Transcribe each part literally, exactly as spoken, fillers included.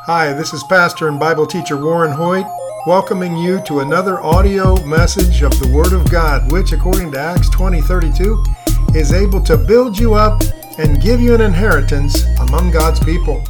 Hi, this is Pastor and Bible teacher Warren Hoyt, welcoming you to another audio message of the Word of God, which, according to Acts twenty thirty-two, is able to build you up and give you an inheritance among God's people.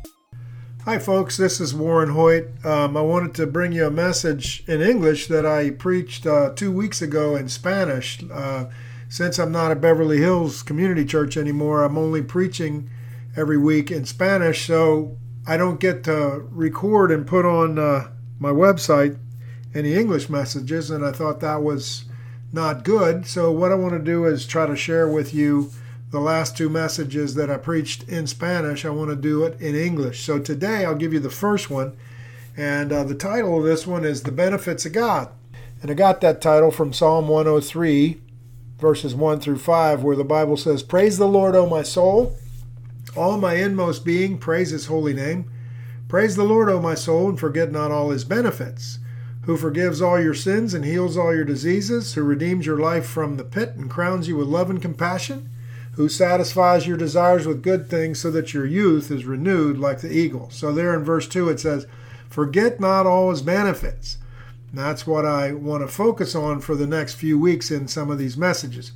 Hi, folks, this is Warren Hoyt. Um, I wanted to bring you a message in English that I preached uh, two weeks ago in Spanish. Uh, since I'm not at Beverly Hills Community Church anymore, I'm only preaching every week in Spanish, so I don't get to record and put on uh, my website any English messages, and I thought that was not good. So what I want to do is try to share with you the last two messages that I preached in Spanish. I want to do it in English. So today I'll give you the first one, and uh, the title of this one is The Benefits of God. And I got that title from Psalm one oh three, verses one through five, where the Bible says, "Praise the Lord, O my soul. All my inmost being, praise his holy name. Praise the Lord, O my soul, and forget not all his benefits, who forgives all your sins and heals all your diseases, who redeems your life from the pit and crowns you with love and compassion, who satisfies your desires with good things so that your youth is renewed like the eagle." So there in verse two it says, forget not all his benefits. And that's what I want to focus on for the next few weeks in some of these messages.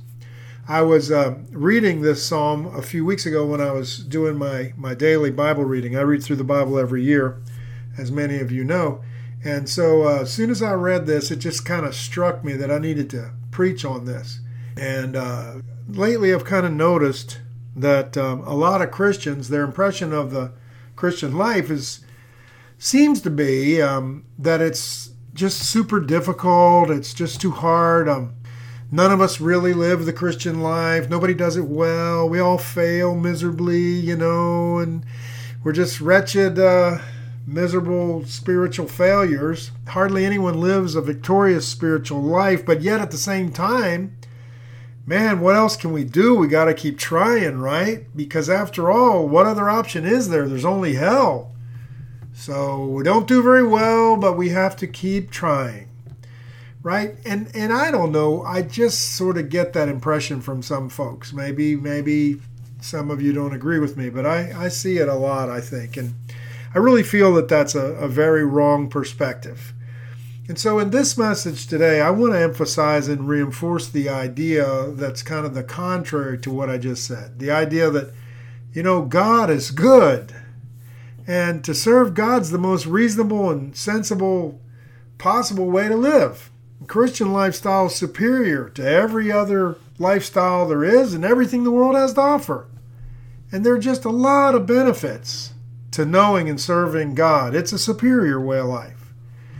I was uh, reading this psalm a few weeks ago when I was doing my, my daily Bible reading. I read through the Bible every year, as many of you know. And so uh, as soon as I read this, it just kind of struck me that I needed to preach on this. And uh, lately I've kind of noticed that um, a lot of Christians, their impression of the Christian life is seems to be um, that it's just super difficult. It's just too hard. Um, None of us really live the Christian life. Nobody does it well. We all fail miserably, you know, and we're just wretched, uh, miserable spiritual failures. Hardly anyone lives a victorious spiritual life, but yet at the same time, man, what else can we do? We got to keep trying, right? Because after all, what other option is there? There's only hell. So we don't do very well, but we have to keep trying. Right? And and I don't know, I just sort of get that impression from some folks. Maybe maybe some of you don't agree with me, but I, I see it a lot, I think. And I really feel that that's a, a very wrong perspective. And so in this message today, I want to emphasize and reinforce the idea that's kind of the contrary to what I just said. The idea that, you know, God is good. And to serve God's the most reasonable and sensible possible way to live. Christian lifestyle is superior to every other lifestyle there is and everything the world has to offer. And there are just a lot of benefits to knowing and serving God. It's a superior way of life.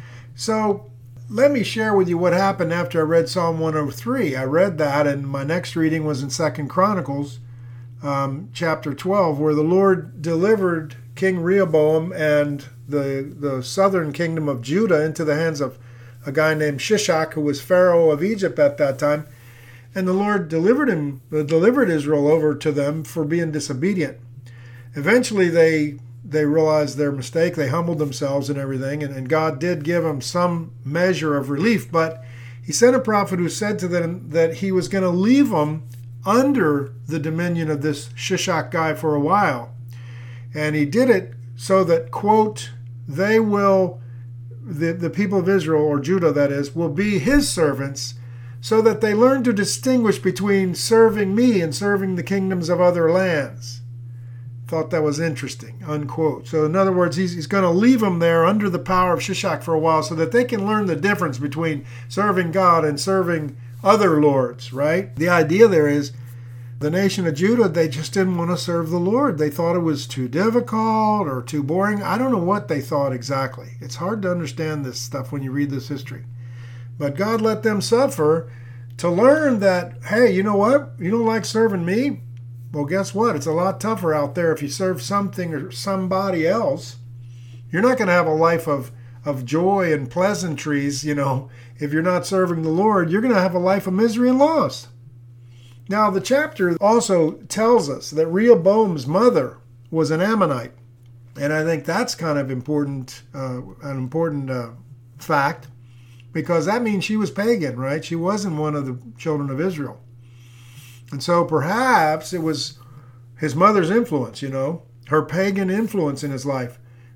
So let me share with you what happened after I read Psalm one oh three. I read that, and my next reading was in Second Chronicles um, chapter twelve, where the Lord delivered King Rehoboam and the, the southern kingdom of Judah into the hands of a guy named Shishak, who was Pharaoh of Egypt at that time. And the Lord delivered him, delivered Israel over to them for being disobedient. Eventually, they they realized their mistake. They humbled themselves and everything, and, and God did give them some measure of relief. But he sent a prophet who said to them that he was going to leave them under the dominion of this Shishak guy for a while. And he did it so that, quote, they will... The, the people of Israel, or Judah that is, will be his servants so that they learn to distinguish between serving me and serving the kingdoms of other lands. Thought that was interesting, unquote. So in other words, he's, he's going to leave them there under the power of Shishak for a while so that they can learn the difference between serving God and serving other lords, right? The idea there is the nation of Judah, they just didn't want to serve the Lord. They thought it was too difficult or too boring. I don't know what they thought exactly. It's hard to understand this stuff when you read this history. But God let them suffer to learn that, hey, you know what? You don't like serving me? Well, guess what? It's a lot tougher out there if you serve something or somebody else. You're not going to have a life of, of joy and pleasantries, you know. If you're not serving the Lord, you're going to have a life of misery and loss. Now, the chapter also tells us that Rehoboam's mother was an Ammonite. And I think that's kind of important, uh, an important uh, fact, because that means she was pagan, right? She wasn't one of the children of Israel. And so perhaps it was his mother's influence, you know, her pagan influence in his life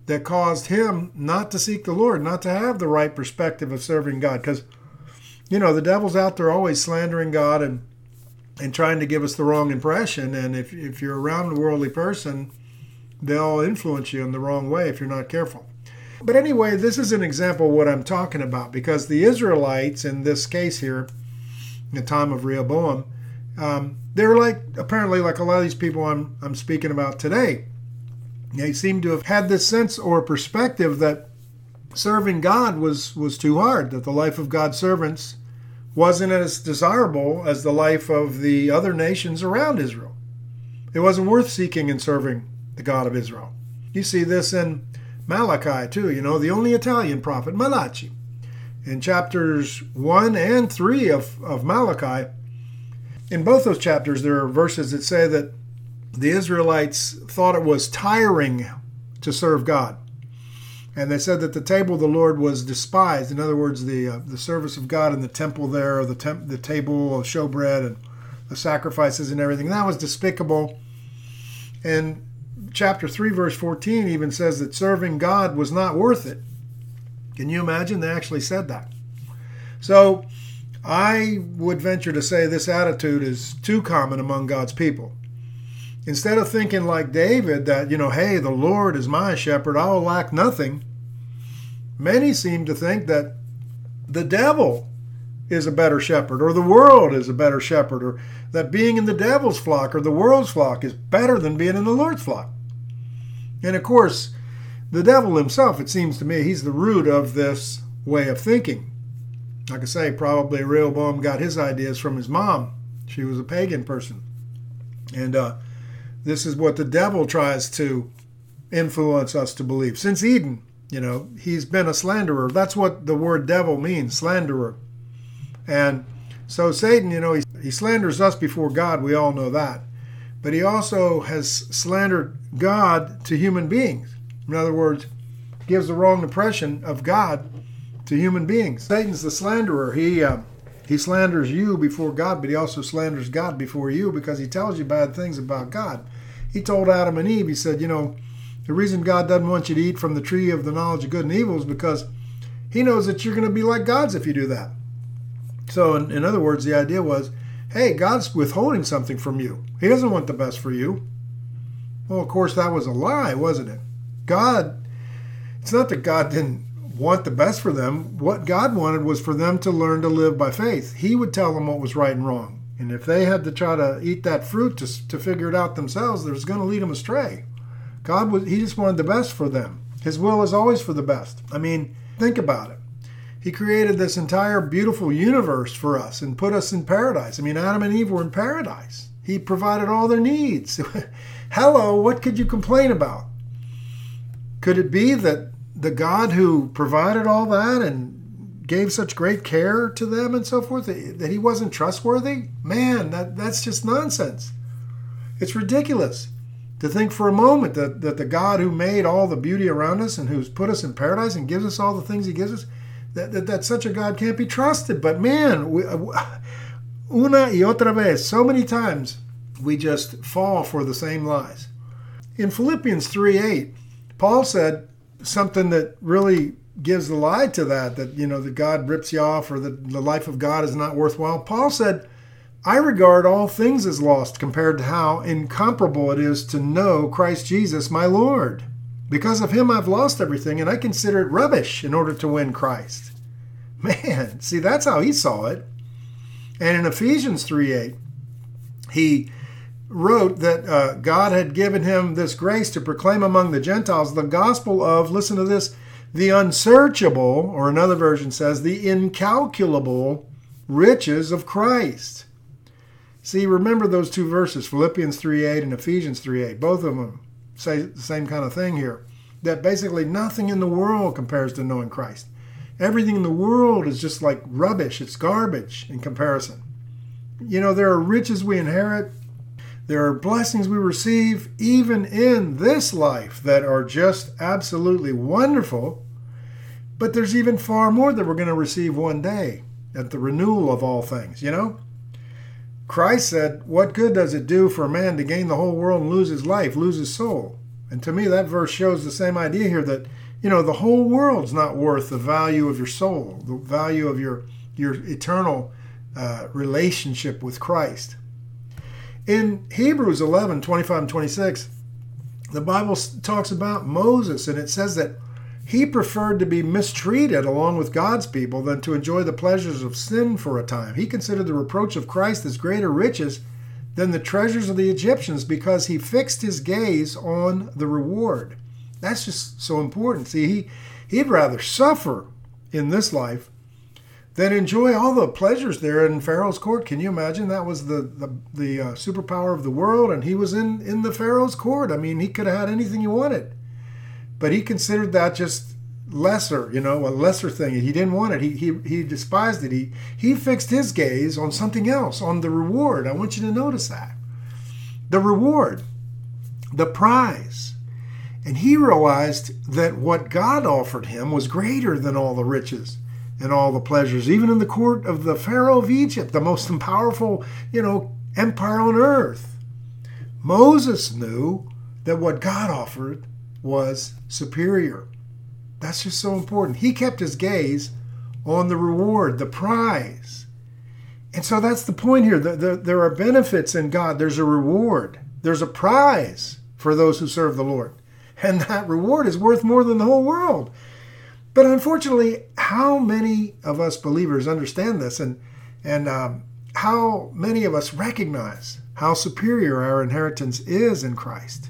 that caused him not to seek the Lord, not to have the right perspective of serving God. Because, you know, the devil's out there always slandering God and and trying to give us the wrong impression. And if, if you're around a worldly person, they'll influence you in the wrong way if you're not careful. But anyway, this is an example of what I'm talking about, because the Israelites, in this case here, in the time of Rehoboam, um, they're like, apparently like a lot of these people I'm, I'm speaking about today. They seem to have had this sense or perspective that serving God was, was too hard, that the life of God's servants wasn't as desirable as the life of the other nations around Israel. It wasn't worth seeking and serving the God of Israel. You see this in Malachi too, you know, the only Italian prophet, Malachi. In chapters one and three of, of Malachi, in both those chapters there are verses that say that the Israelites thought it was tiring to serve God. And they said that the table of the Lord was despised. In other words, the uh, the service of God in the temple there, or the temp- the table of showbread and the sacrifices and everything, that was despicable. And chapter three, verse fourteen even says that serving God was not worth it. Can you imagine? They actually said that. So I would venture to say this attitude is too common among God's people. Instead of thinking like David that, you know, hey, the Lord is my shepherd, I will lack nothing, many seem to think that the devil is a better shepherd, or the world is a better shepherd, or that being in the devil's flock or the world's flock is better than being in the Lord's flock. And of course, the devil himself, it seems to me, he's the root of this way of thinking. Like I say, probably Rehoboam got his ideas from his mom. She was a pagan person. And uh, this is what the devil tries to influence us to believe. Since Eden, you know, he's been a slanderer. That's what the word devil means, slanderer. And so Satan, you know, he, he slanders us before God. We all know that. But he also has slandered God to human beings. In other words, gives the wrong impression of God to human beings. Satan's the slanderer. He uh, he slanders you before God, but he also slanders God before you because he tells you bad things about God. He told Adam and Eve, he said, you know, the reason God doesn't want you to eat from the tree of the knowledge of good and evil is because he knows that you're going to be like gods if you do that. So in, in other words, the idea was, hey, God's withholding something from you. He doesn't want the best for you. Well, of course, that was a lie, wasn't it? God, it's not that God didn't want the best for them. What God wanted was for them to learn to live by faith. He would tell them what was right and wrong. And if they had to try to eat that fruit to, to figure it out themselves, it was going to lead them astray. God was, he just wanted the best for them. His will is always for the best. I mean, think about it. He created this entire beautiful universe for us and put us in paradise. I mean, Adam and Eve were in paradise. He provided all their needs. Hello, what could you complain about? Could it be that the God who provided all that and gave such great care to them and so forth, that he wasn't trustworthy? Man, that, that's just nonsense. It's ridiculous to think for a moment that, that the God who made all the beauty around us and who's put us in paradise and gives us all the things he gives us, that, that, that such a God can't be trusted. But man, we, una y otra vez, so many times we just fall for the same lies. In Philippians three eight, Paul said something that really gives the lie to that, that, you know, that God rips you off or that the life of God is not worthwhile. Paul said, I regard all things as lost compared to how incomparable it is to know Christ Jesus, my Lord. Because of him, I've lost everything, and I consider it rubbish in order to win Christ. Man, see, that's how he saw it. And in Ephesians three eight, he wrote that uh, God had given him this grace to proclaim among the Gentiles the gospel of, listen to this, the unsearchable, or another version says, the incalculable riches of Christ. See, remember those two verses, Philippians three eight and Ephesians three eight. Both of them say the same kind of thing here, that basically nothing in the world compares to knowing Christ. Everything in the world is just like rubbish. It's garbage in comparison. You know, there are riches we inherit. There are blessings we receive even in this life that are just absolutely wonderful. But there's even far more that we're going to receive one day at the renewal of all things, you know? Christ said, what good does it do for a man to gain the whole world and lose his life, lose his soul? And to me, that verse shows the same idea here that, you know, the whole world's not worth the value of your soul, the value of your, your eternal uh, relationship with Christ. In Hebrews eleven, twenty-five and twenty-six, the Bible talks about Moses, and it says that he preferred to be mistreated along with God's people than to enjoy the pleasures of sin for a time. He considered the reproach of Christ as greater riches than the treasures of the Egyptians because he fixed his gaze on the reward. That's just so important. See, he, he'd rather suffer in this life than enjoy all the pleasures there in Pharaoh's court. Can you imagine? That was the, the, the uh, superpower of the world, and he was in, in the Pharaoh's court. I mean, he could have had anything he wanted. But he considered that just lesser, you know, a lesser thing. He didn't want it. He he he despised it. He he fixed his gaze on something else, on the reward. I want you to notice that. The reward, the prize. And he realized that what God offered him was greater than all the riches and all the pleasures, even in the court of the Pharaoh of Egypt, the most powerful, you know, empire on earth. Moses knew that what God offered was superior. That's just so important. He kept his gaze on the reward, the prize. And so that's the point here. The, the, there are benefits in God. There's a reward. There's a prize for those who serve the Lord. And that reward is worth more than the whole world. But unfortunately, how many of us believers understand this, and, and um, how many of us recognize how superior our inheritance is in Christ?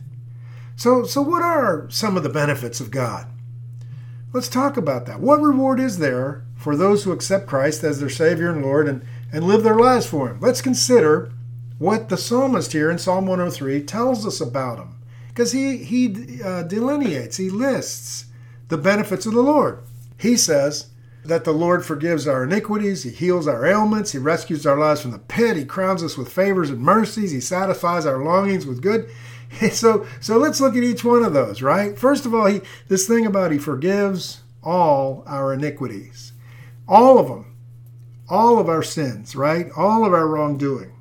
So, so what are some of the benefits of God? Let's talk about that. What reward is there for those who accept Christ as their Savior and Lord and, and live their lives for Him? Let's consider what the psalmist here in Psalm one oh three tells us about Him. Because he, he uh, delineates, he lists the benefits of the Lord. He says that the Lord forgives our iniquities, He heals our ailments, He rescues our lives from the pit, He crowns us with favors and mercies, He satisfies our longings with good. So, so let's look at each one of those, right? First of all, he, this thing about He forgives all our iniquities. All of them. All of our sins, right? All of our wrongdoing.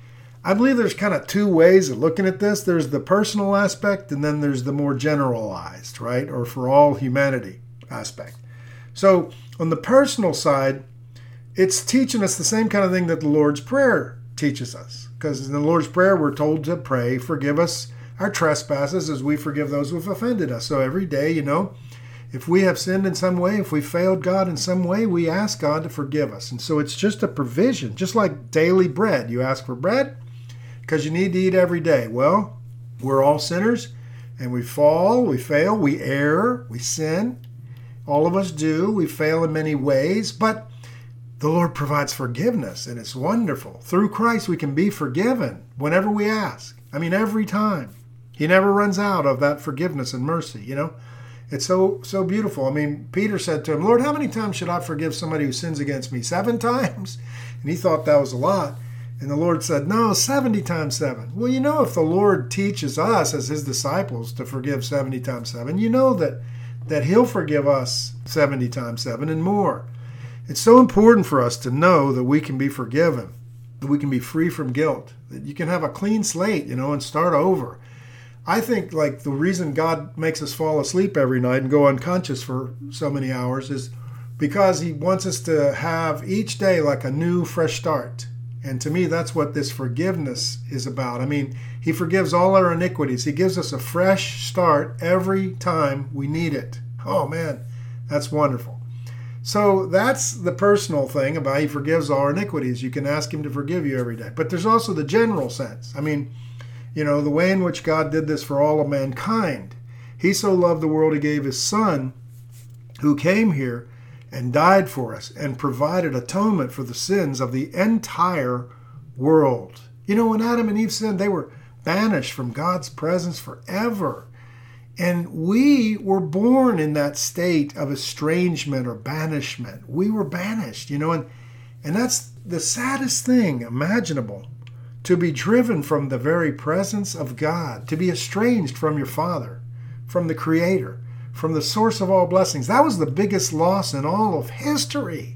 I believe there's kind of two ways of looking at this. There's the personal aspect, and then there's the more generalized, right? Or for all humanity aspect. So on the personal side, it's teaching us the same kind of thing that the Lord's Prayer teaches us. Because in the Lord's Prayer, we're told to pray, forgive us our trespasses as we forgive those who have offended us. So every day, you know, if we have sinned in some way, if we failed God in some way, we ask God to forgive us. And so it's just a provision, just like daily bread. You ask for bread because you need to eat every day. Well, we're all sinners, and we fall, we fail, we err, we sin. All of us do. We fail in many ways, but the Lord provides forgiveness, and it's wonderful. Through Christ, we can be forgiven whenever we ask. I mean, every time. He never runs out of that forgiveness and mercy, you know. It's so so beautiful. I mean, Peter said to him, Lord, how many times should I forgive somebody who sins against me? Seven times? And he thought that was a lot. And the Lord said, no, seventy times seven. Well, you know, if the Lord teaches us as His disciples to forgive seventy times seven, you know that, that He'll forgive us seventy times seven and more. It's so important for us to know that we can be forgiven, that we can be free from guilt, that you can have a clean slate, you know, and start over. I think like the reason God makes us fall asleep every night and go unconscious for so many hours is because He wants us to have each day like a new, fresh start. And to me, that's what this forgiveness is about. I mean, He forgives all our iniquities. He gives us a fresh start every time we need it. Oh man, that's wonderful. So that's the personal thing about He forgives all our iniquities. You can ask Him to forgive you every day. But there's also the general sense. I mean, you know, the way in which God did this for all of mankind. He so loved the world, He gave His Son, who came here and died for us and provided atonement for the sins of the entire world. You know, when Adam and Eve sinned, they were banished from God's presence forever. And we were born in that state of estrangement or banishment. We were banished, you know, and, and that's the saddest thing imaginable, to be driven from the very presence of God, to be estranged from your Father, from the Creator, from the source of all blessings. That was the biggest loss in all of history.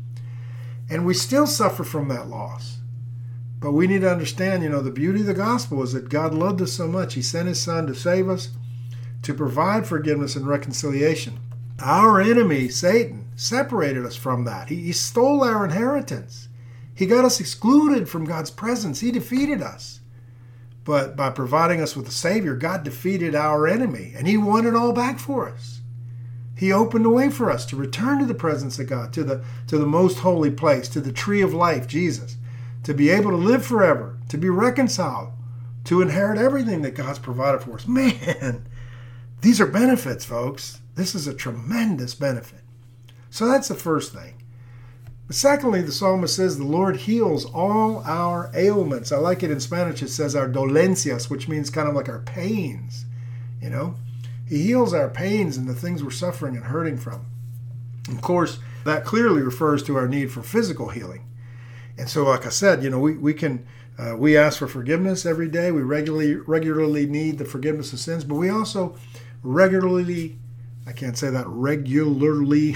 And we still suffer from that loss. But we need to understand, you know, the beauty of the gospel is that God loved us so much. He sent His Son to save us. to provide forgiveness and reconciliation. Our enemy, Satan, separated us from that. He, he stole our inheritance. He got us excluded from God's presence. He defeated us. But by providing us with a Savior, God defeated our enemy, and He won it all back for us. He opened the way for us to return to the presence of God, to the, to the most holy place, to the tree of life, Jesus, to be able to live forever, to be reconciled, to inherit everything that God's provided for us. Man, these are benefits, folks. This is a tremendous benefit. So that's the first thing. But secondly, the psalmist says the Lord heals all our ailments. I like it in Spanish. It says our dolencias, which means kind of like our pains. You know, He heals our pains and the things we're suffering and hurting from. And of course, that clearly refers to our need for physical healing. And so, like I said, you know, we, we can uh, we ask for forgiveness every day. We regularly regularly need the forgiveness of sins, but we also regularly, I can't say that, regularly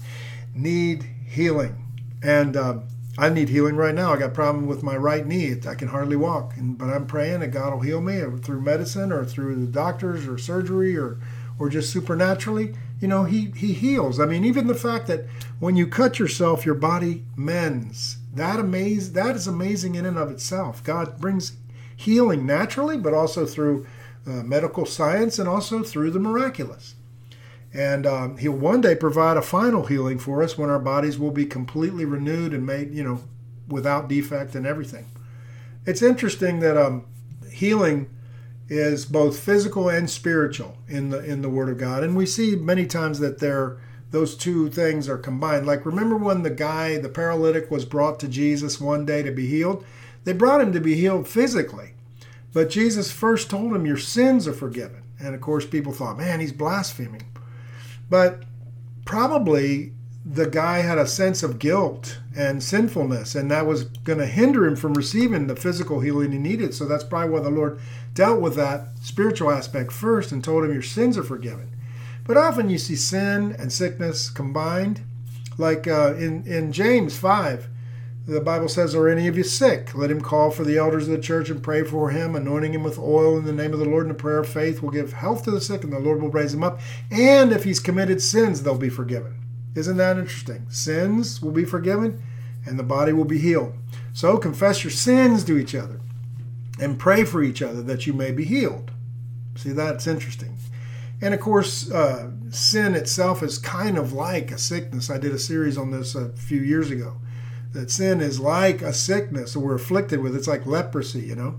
need healing. And uh, I need healing right now. I got a problem with my right knee. I can hardly walk. And, but I'm praying that God will heal me through medicine or through the doctors or surgery or or just supernaturally. You know, he, he heals. I mean, even the fact that when you cut yourself, your body mends. That amaze, that is amazing in and of itself. God brings healing naturally, but also through uh, medical science and also through the miraculous. And um, He'll one day provide a final healing for us when our bodies will be completely renewed and made, you know, without defect and everything. It's interesting that um, healing is both physical and spiritual in the in the Word of God, and we see many times that they're those two things are combined. Like, remember when the guy, the paralytic, was brought to Jesus one day to be healed? They brought him to be healed physically, but Jesus first told him, your sins are forgiven. And of course, people thought, man, he's blaspheming. But probably the guy had a sense of guilt and sinfulness, and that was going to hinder him from receiving the physical healing he needed. So that's probably why the Lord dealt with that spiritual aspect first and told him your sins are forgiven. But often you see sin and sickness combined. Like uh, in, in James five, the Bible says, are any of you sick? Let him call for the elders of the church and pray for him, anointing him with oil in the name of the Lord, and the prayer of faith will give health to the sick, and the Lord will raise him up. And if he's committed sins, they'll be forgiven. Isn't that interesting? Sins will be forgiven, and the body will be healed. So confess your sins to each other and pray for each other that you may be healed. See, that's interesting. And of course, uh, sin itself is kind of like a sickness. I did a series on this a few years ago. That sin is like a sickness that we're afflicted with. It's like leprosy, you know.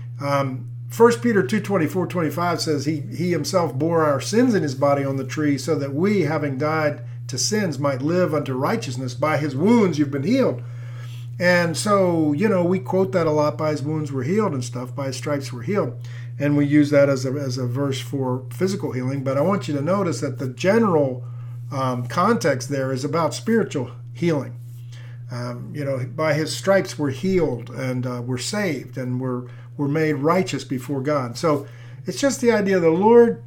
Um, First Peter two twenty-four twenty-five says he, he himself bore our sins in his body on the tree so that we, having died to sins, might live unto righteousness. By his wounds you've been healed. And so, you know, we quote that a lot. By his wounds we're healed and stuff. By his stripes we're healed. And we use that as a, as a verse for physical healing. But I want you to notice that the general um, context there is about spiritual healing. Um, you know, by his stripes we're healed and uh, we're saved and we're we're made righteous before God. So it's just the idea the Lord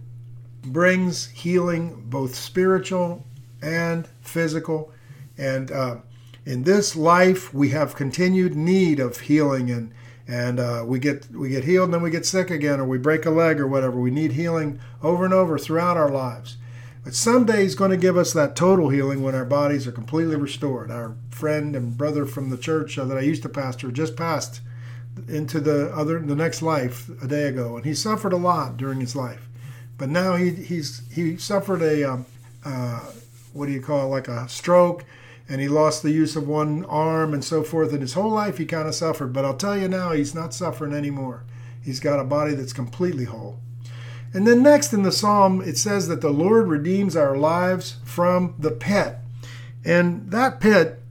brings healing, both spiritual and physical. And uh, in this life, we have continued need of healing, and and uh, we get we get healed and then we get sick again, or we break a leg or whatever. We need healing over and over throughout our lives. But someday he's going to give us that total healing when our bodies are completely restored. Our friend and brother from the church that I used to pastor just passed into the other the next life a day ago, and he suffered a lot during his life. But now he he's he suffered a um, uh, what do you call it, like a stroke, and he lost the use of one arm and so forth. And his whole life he kind of suffered. But I'll tell you now, he's not suffering anymore. He's got a body that's completely whole. And then next in the psalm, it says that the Lord redeems our lives from the pit. And that pit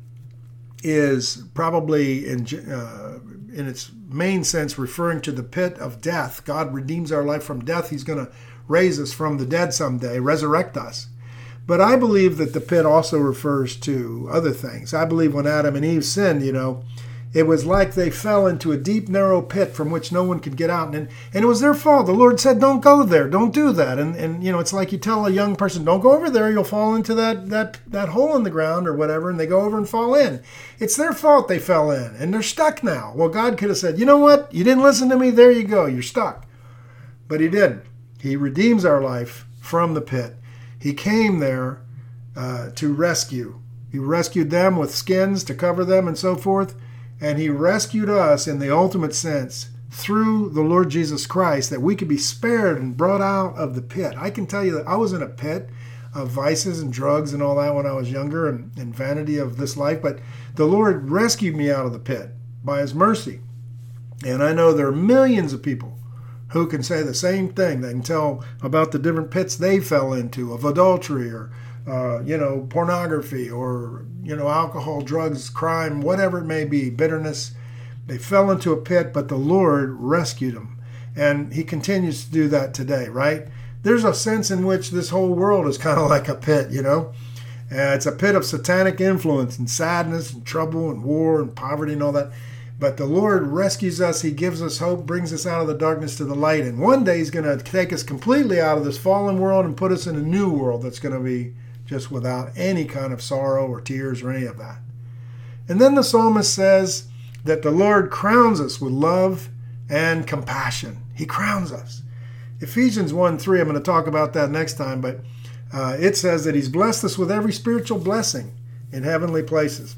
is probably in uh, in its main sense referring to the pit of death. God redeems our life from death. He's going to raise us from the dead someday, resurrect us. But I believe that the pit also refers to other things. I believe when Adam and Eve sinned, you know, it was like they fell into a deep, narrow pit from which no one could get out. And, and it was their fault. The Lord said, don't go there. Don't do that. And, and you know, it's like you tell a young person, don't go over there. You'll fall into that, that, that hole in the ground or whatever. And they go over and fall in. It's their fault they fell in. And they're stuck now. Well, God could have said, you know what? You didn't listen to me. There you go. You're stuck. But he didn't. He redeems our life from the pit. He came there uh, to rescue. He rescued them with skins to cover them and so forth. And he rescued us in the ultimate sense through the Lord Jesus Christ, that we could be spared and brought out of the pit. I can tell you that I was in a pit of vices and drugs and all that when I was younger, and, and vanity of this life. But the Lord rescued me out of the pit by his mercy. And I know there are millions of people who can say the same thing. They can tell about the different pits they fell into of adultery or, uh, you know, pornography or, you know, alcohol, drugs, crime, whatever it may be, bitterness. They fell into a pit, but the Lord rescued them. And he continues to do that today, right? There's a sense in which this whole world is kind of like a pit, you know? Uh, it's a pit of satanic influence and sadness and trouble and war and poverty and all that. But the Lord rescues us. He gives us hope, brings us out of the darkness to the light. And one day he's going to take us completely out of this fallen world and put us in a new world that's going to be just without any kind of sorrow or tears or any of that. And then the psalmist says that the Lord crowns us with love and compassion. He crowns us. Ephesians one three, I'm going to talk about that next time, but uh, it says that he's blessed us with every spiritual blessing in heavenly places.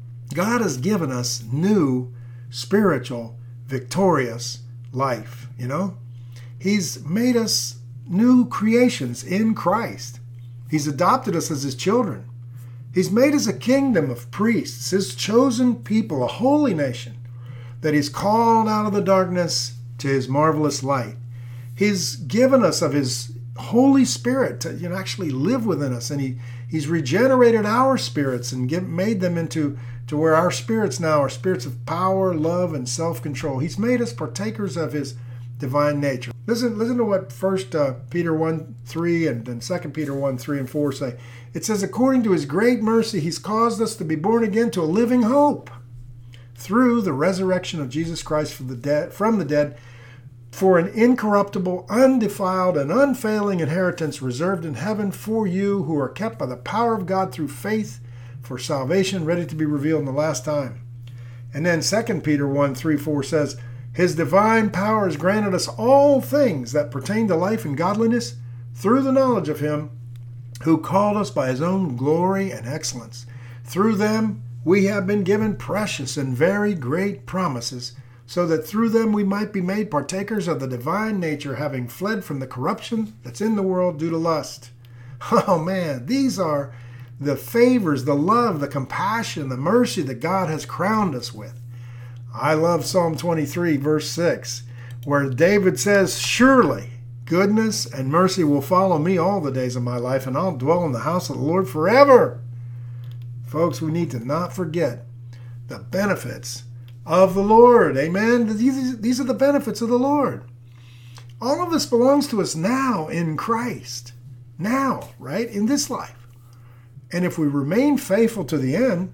God has given us new spiritual, victorious life, you know? He's made us new creations in Christ. He's adopted us as his children. He's made us a kingdom of priests, his chosen people, a holy nation that he's called out of the darkness to his marvelous light. He's given us of his Holy Spirit to, you know, actually live within us, and he, he's regenerated our spirits and give, made them into to where our spirits now are spirits of power, love, and self-control. He's made us partakers of his divine nature. Listen, listen to what First uh, Peter one three and then Second Peter one three and four say. It says, according to his great mercy, he's caused us to be born again to a living hope through the resurrection of Jesus Christ from the dead, from the dead, for an incorruptible, undefiled, and unfailing inheritance reserved in heaven for you who are kept by the power of God through faith for salvation ready to be revealed in the last time. And then Second Peter one three four says, his divine power has granted us all things that pertain to life and godliness through the knowledge of him who called us by his own glory and excellence. Through them we have been given precious and very great promises, so that through them we might be made partakers of the divine nature, having fled from the corruption that's in the world due to lust. Oh man, these are the favors, the love, the compassion, the mercy that God has crowned us with. I love Psalm twenty-three, verse six, where David says, surely goodness and mercy will follow me all the days of my life, and I'll dwell in the house of the Lord forever. Folks, we need to not forget the benefits of the Lord. Amen? These, these are the benefits of the Lord. All of this belongs to us now in Christ. Now, right? In this life. And if we remain faithful to the end,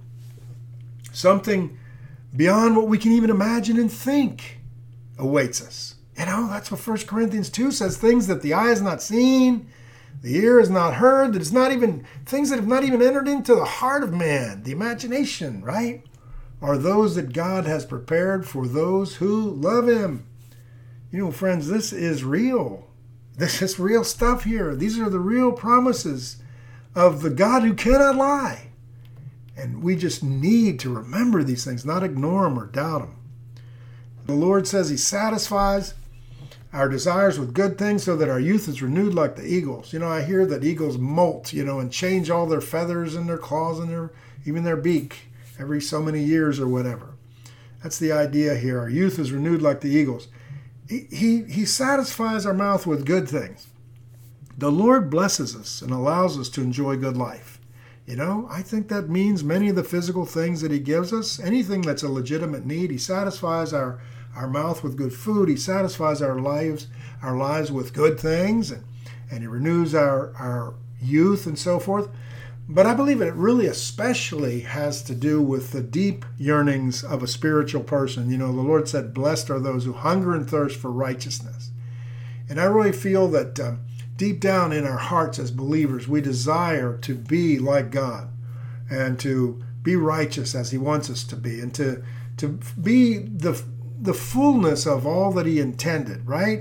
something beyond what we can even imagine and think awaits us. You know, that's what First Corinthians two says, things that the eye has not seen, the ear has not heard, that it's not even, things that have not even entered into the heart of man, the imagination, right? Are those that God has prepared for those who love him. You know, friends, this is real. This is real stuff here. These are the real promises of the God who cannot lie. And we just need to remember these things, not ignore them or doubt them. The Lord says he satisfies our desires with good things so that our youth is renewed like the eagles. You know, I hear that eagles molt, you know, and change all their feathers and their claws and their even their beak every so many years or whatever. That's the idea here. Our youth is renewed like the eagles. He, he, he satisfies our mouth with good things. The Lord blesses us and allows us to enjoy good life. You know, I think that means many of the physical things that he gives us, anything that's a legitimate need, he satisfies our, our mouth with good food. He satisfies our lives, our lives with good things, and, and he renews our, our youth and so forth. But I believe it really especially has to do with the deep yearnings of a spiritual person. You know, the Lord said, blessed are those who hunger and thirst for righteousness. And I really feel that um, deep down in our hearts as believers, we desire to be like God and to be righteous as he wants us to be, and to, to be the, the fullness of all that he intended, right?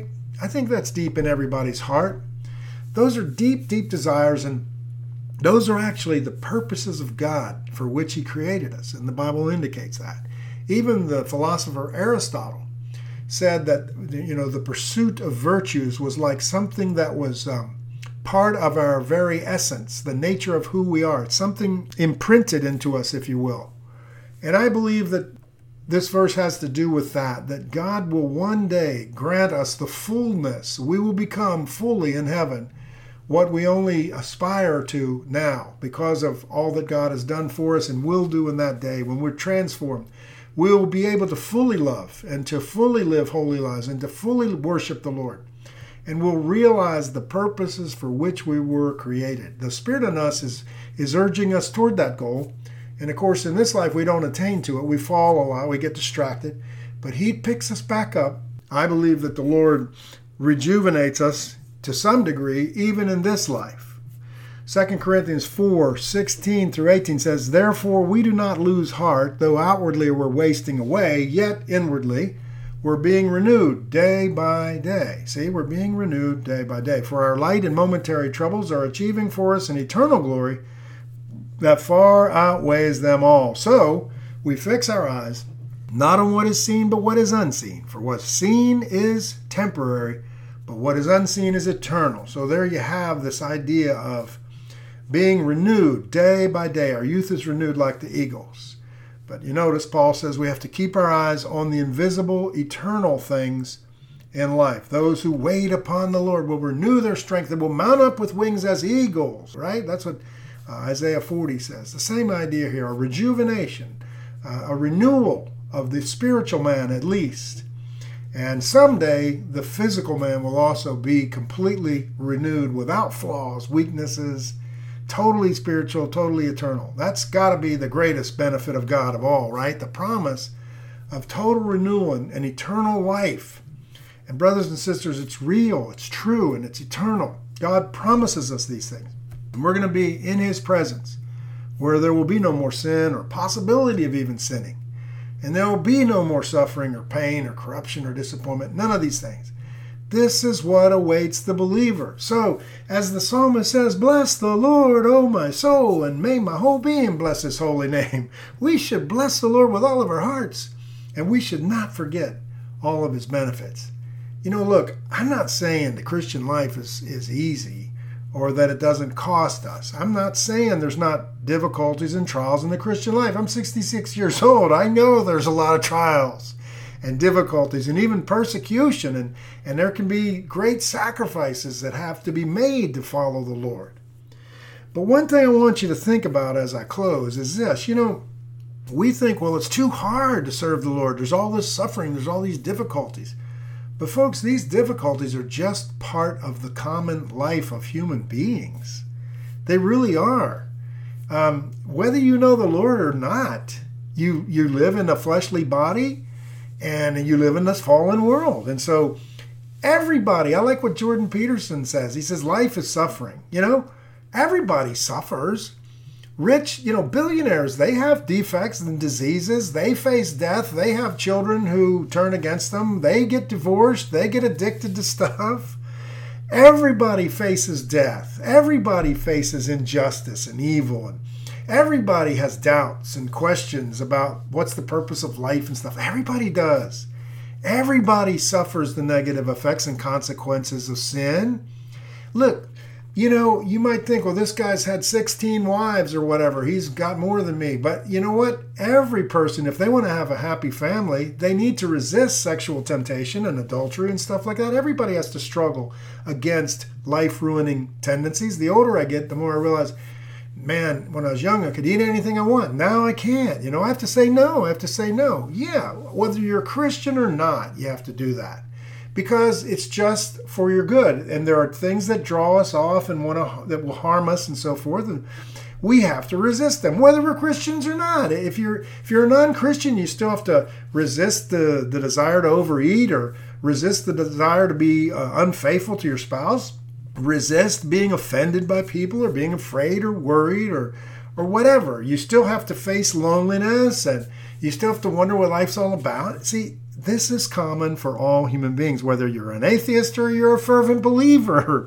I think that's deep in everybody's heart. Those are deep, deep desires, and those are actually the purposes of God for which he created us, and the Bible indicates that. Even the philosopher Aristotle said that, you know, the pursuit of virtues was like something that was um, part of our very essence, the nature of who we are. It's something imprinted into us, if you will. And I believe that this verse has to do with that, that God will one day grant us the fullness. We will become fully in heaven what we only aspire to now because of all that God has done for us and will do in that day when we're transformed. We'll be able to fully love and to fully live holy lives and to fully worship the Lord. And we'll realize the purposes for which we were created. The Spirit in us is, is urging us toward that goal. And of course, in this life, we don't attain to it. We fall a lot. We get distracted. But he picks us back up. I believe that the Lord rejuvenates us to some degree, even in this life. Second Corinthians four, sixteen through eighteen says, "Therefore we do not lose heart, though outwardly we're wasting away, yet inwardly we're being renewed day by day." See, we're being renewed day by day. "For our light and momentary troubles are achieving for us an eternal glory that far outweighs them all. So we fix our eyes not on what is seen, but what is unseen. For what's seen is temporary, but what is unseen is eternal." So there you have this idea of being renewed day by day. Our youth is renewed like the eagles. But you notice Paul says we have to keep our eyes on the invisible, eternal things in life. "Those who wait upon the Lord will renew their strength and will mount up with wings as eagles," right? That's what uh, Isaiah forty says. The same idea here, a rejuvenation, uh, a renewal of the spiritual man at least. And someday the physical man will also be completely renewed without flaws, weaknesses, totally spiritual, totally eternal. That's got to be the greatest benefit of God of all, right? The promise of total renewal and eternal life. And brothers and sisters, it's real, it's true, and it's eternal. God promises us these things. And we're going to be in his presence where there will be no more sin or possibility of even sinning. And there will be no more suffering or pain or corruption or disappointment. None of these things. This is what awaits the believer. So, as the psalmist says, "Bless the Lord, O my soul, and may my whole being bless his holy name." We should bless the Lord with all of our hearts, and we should not forget all of his benefits. You know, look, I'm not saying the Christian life is, is easy or that it doesn't cost us. I'm not saying there's not difficulties and trials in the Christian life. I'm sixty-six years old. I know there's a lot of trials and difficulties and even persecution, and, and there can be great sacrifices that have to be made to follow the Lord. But one thing I want you to think about as I close is this. You know, we think, well, it's too hard to serve the Lord. There's all this suffering. There's all these difficulties. But folks, these difficulties are just part of the common life of human beings. They really are. Um, whether you know the Lord or not, you, you live in a fleshly body, and you live in this fallen world. And so everybody, I like what Jordan Peterson says. He says life is suffering. You know, everybody suffers. Rich, you know, billionaires, they have defects and diseases. They face death. They have children who turn against them. They get divorced. They get addicted to stuff. Everybody faces death. Everybody faces injustice and evil, and everybody has doubts and questions about what's the purpose of life and stuff. Everybody does. Everybody suffers the negative effects and consequences of sin. Look, you know, you might think, well, this guy's had sixteen wives or whatever. He's got more than me. But you know what? Every person, if they want to have a happy family, they need to resist sexual temptation and adultery and stuff like that. Everybody has to struggle against life-ruining tendencies. The older I get, the more I realize, man, when I was young, I could eat anything I want. Now I can't. You know, I have to say no. I have to say no. Yeah, whether you're a Christian or not, you have to do that. Because it's just for your good. And there are things that draw us off and want to, that will harm us and so forth. And we have to resist them, whether we're Christians or not. If you're if you're a non-Christian, you still have to resist the, the desire to overeat or resist the desire to be uh, unfaithful to your spouse. Resist being offended by people or being afraid or worried or or whatever. You still have to face loneliness, and you still have to wonder what life's all about. See, This is common for all human beings, whether you're an atheist or you're a fervent believer.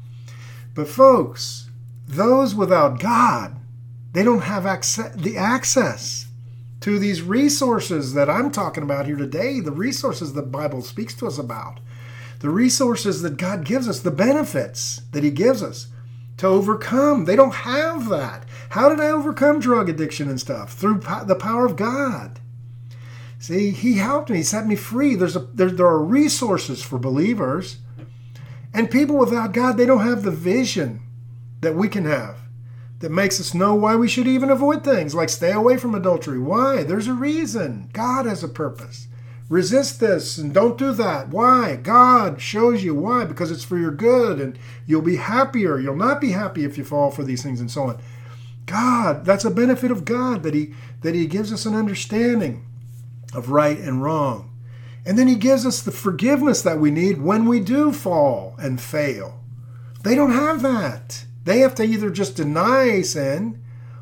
But folks, those without God, they don't have access, the access to these resources that I'm talking about here today, the resources the Bible speaks to us about, the resources that God gives us, the benefits that he gives us to overcome. They don't have that. How did I overcome drug addiction and stuff? Through po- the power of God. See, he helped me. He set me free. There's a, there, there are resources for believers. And people without God, they don't have the vision that we can have that makes us know why we should even avoid things like stay away from adultery. Why? There's a reason. God has a purpose. Resist this and don't do that. Why? God shows you why, because it's for your good and you'll be happier. You'll not be happy if you fall for these things and so on. God, that's a benefit of God that he, that he gives us an understanding of right and wrong. And then he gives us the forgiveness that we need when we do fall and fail. They don't have that. They have to either just deny sin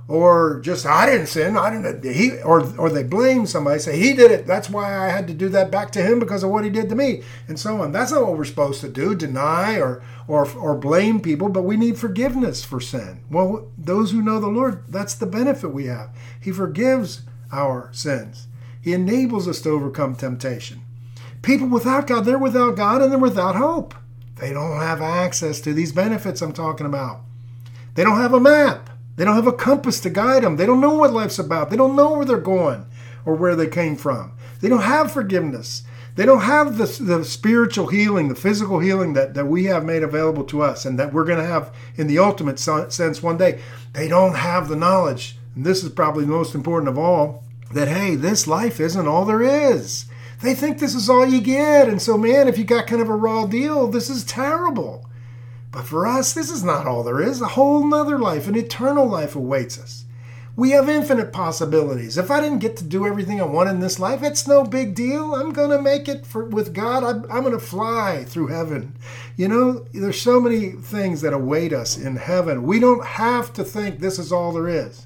or just, I didn't sin, I didn't, he, or, or they blame somebody, say, he did it, that's why I had to do that back to him because of what he did to me, and so on. That's not what we're supposed to do, deny or, or, or blame people, but we need forgiveness for sin. Well, those who know the Lord, that's the benefit we have. He forgives our sins. He enables us to overcome temptation. People without God, they're without God and they're without hope. They don't have access to these benefits I'm talking about. They don't have a map. They don't have a compass to guide them. They don't know what life's about. They don't know where they're going or where they came from. They don't have forgiveness. They don't have the, the spiritual healing, the physical healing that, that we have made available to us and that we're going to have in the ultimate sense one day. They don't have the knowledge, and this is probably the most important of all, that, hey, this life isn't all there is. They think this is all you get. And so, man, if you got kind of a raw deal, this is terrible. But for us, this is not all there is. A whole nother life, an eternal life awaits us. We have infinite possibilities. If I didn't get to do everything I want in this life, it's no big deal. I'm going to make it for, with God. I'm, I'm going to fly through heaven. You know, there's so many things that await us in heaven. We don't have to think this is all there is.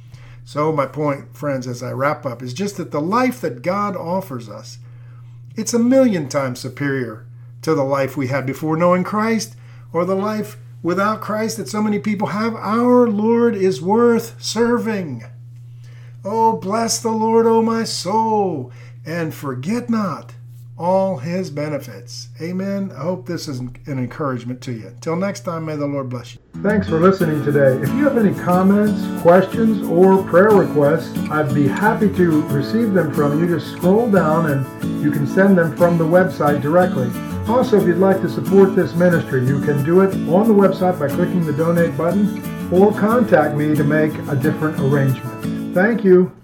So my point, friends, as I wrap up, is just that the life that God offers us, it's a million times superior to the life we had before knowing Christ, or the life without Christ that so many people have. Our Lord is worth serving. Oh, bless the Lord, O my soul, and forget not all his benefits. Amen. I hope this is an encouragement to you. Until next time, may the Lord bless you. Thanks for listening today. If you have any comments, questions, or prayer requests, I'd be happy to receive them from you. Just scroll down and you can send them from the website directly. Also, if you'd like to support this ministry, you can do it on the website by clicking the donate button or contact me to make a different arrangement. Thank you.